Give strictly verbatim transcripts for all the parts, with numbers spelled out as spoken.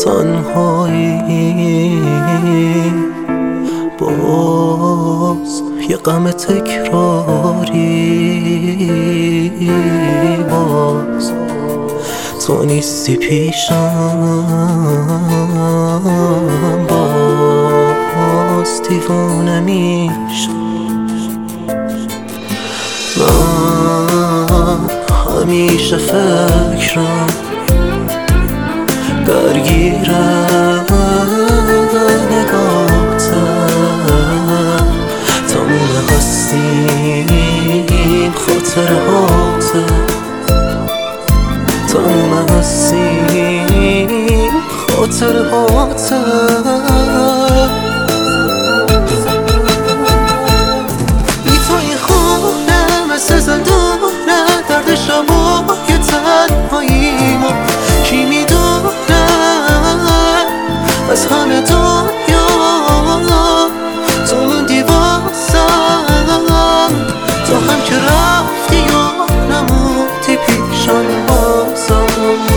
تنهایی باز یه غم تکراری، باز تو نیستی پیشم، باز دیوانه میشم. من همیشه فکرم درگیرم نگاهتم، تموم هستیم خاطرهاته، تموم هستیم خاطرهاته. بی تو این خونه مثل زندونه، درد شبای تنهاییمو کی میدونه از همه دنیا. تو موندی واسم، تو هم که رفتی و نموندی پیشم بازم.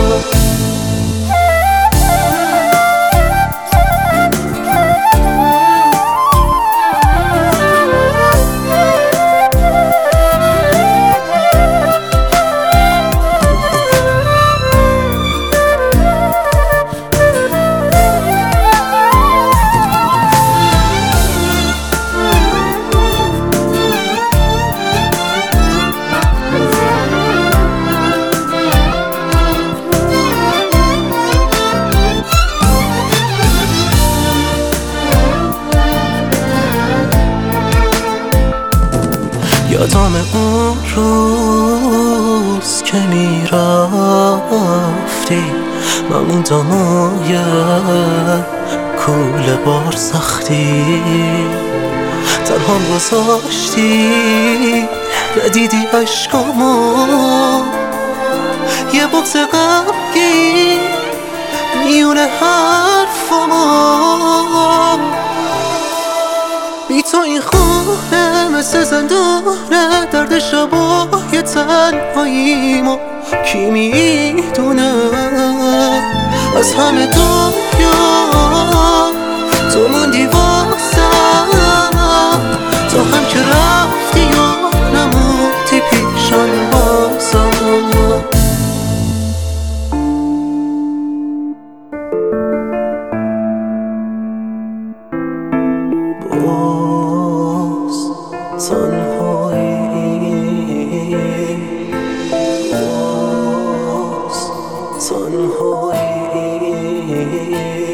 یادم اون روز که میرفتی، من موندم و یه کوله بار سختی تنهام گذاشتی، ندیدی عشقامو یه بغض غمگین میونه حرفامو. بی تو این خونه مثل زندونه، درد شبای تنهاییمو کی میدونه از همه دنیا. تو موندی واسم، تو هم که رفتی و نموندی پیشم بازم. باز تنهایی، باز تنهایی.